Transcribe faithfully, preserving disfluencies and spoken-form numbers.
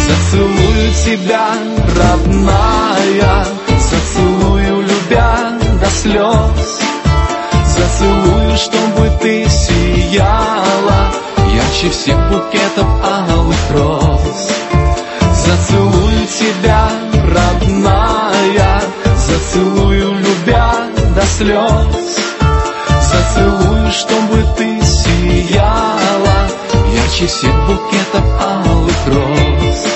Зацелую тебя, родная, зацелую, любя до слез. Зацелую, чтобы ты сияла ярче всех букетов алых роз. Зацелую тебя, родная, зацелую, любя до слез. Зацелую, чтобы ты сияла ярче всех букетов алых роз.